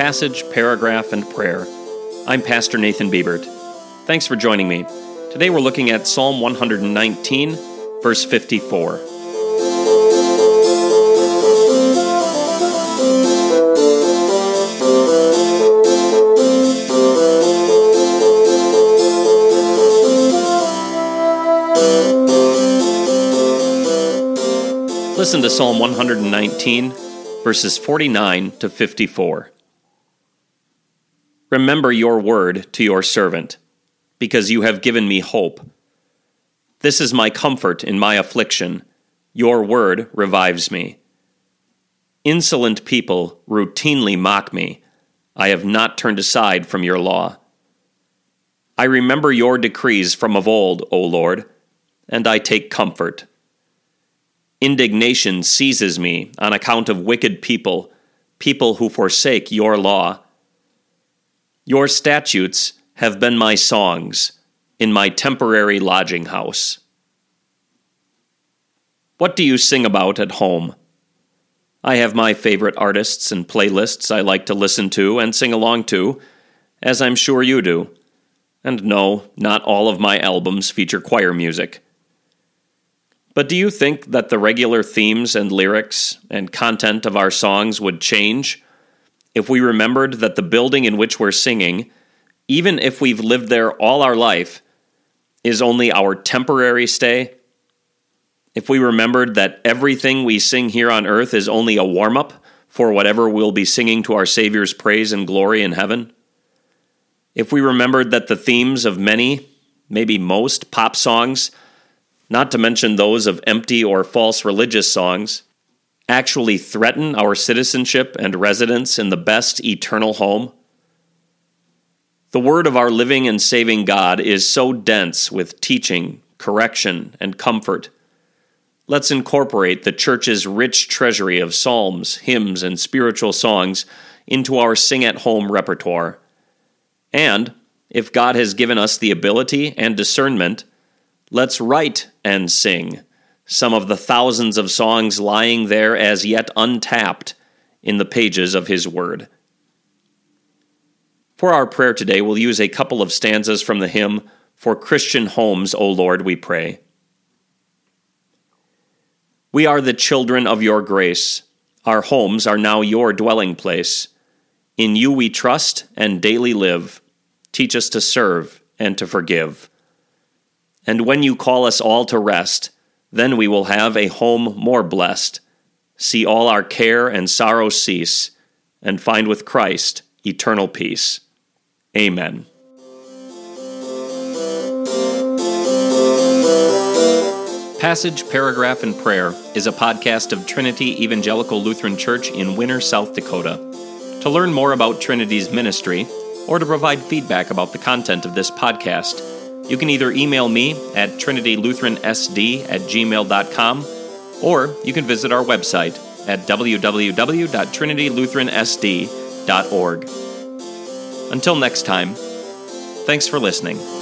Passage, Paragraph, and Prayer. I'm Pastor Nathan Biebert. Thanks for joining me. Today we're looking at Psalm 119, verse 54. Listen to Psalm 119, verses 49 to 54. Remember your word to your servant, because you have given me hope. This is my comfort in my affliction. Your word revives me. Insolent people routinely mock me. I have not turned aside from your law. I remember your decrees from of old, O Lord, and I take comfort. Indignation seizes me on account of wicked people, people who forsake your law. Your statutes have been my songs in my temporary lodging house. What do you sing about at home? I have my favorite artists and playlists I like to listen to and sing along to, as I'm sure you do. And no, not all of my albums feature choir music. But do you think that the regular themes and lyrics and content of our songs would change if we remembered that the building in which we're singing, even if we've lived there all our life, is only our temporary stay? If we remembered that everything we sing here on earth is only a warm-up for whatever we'll be singing to our Savior's praise and glory in heaven? If we remembered that the themes of many, maybe most, pop songs, not to mention those of empty or false religious songs, actually threaten our citizenship and residence in the best eternal home? The word of our living and saving God is so dense with teaching, correction, and comfort. Let's incorporate the church's rich treasury of psalms, hymns, and spiritual songs into our sing-at-home repertoire. And, if God has given us the ability and discernment, let's write and sing some of the thousands of songs lying there as yet untapped in the pages of His Word. For our prayer today, we'll use a couple of stanzas from the hymn, For Christian Homes, O Lord, we pray. We are the children of your grace. Our homes are now your dwelling place. In you we trust and daily live. Teach us to serve and to forgive. And when you call us all to rest, then we will have a home more blessed, see all our care and sorrow cease, and find with Christ eternal peace. Amen. Passage, Paragraph, and Prayer is a podcast of Trinity Evangelical Lutheran Church in Winner, South Dakota. To learn more about Trinity's ministry, or to provide feedback about the content of this podcast, you can either email me at trinitylutheransd@gmail.com, or you can visit our website at www.trinitylutheransd.org. Until next time, thanks for listening.